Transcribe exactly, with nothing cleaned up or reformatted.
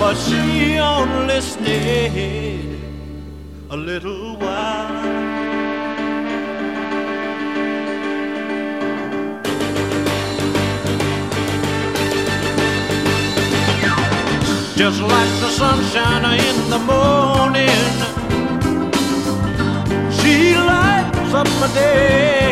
but she only stayed a little while. Just like the sunshine in the morning, she lights up my day.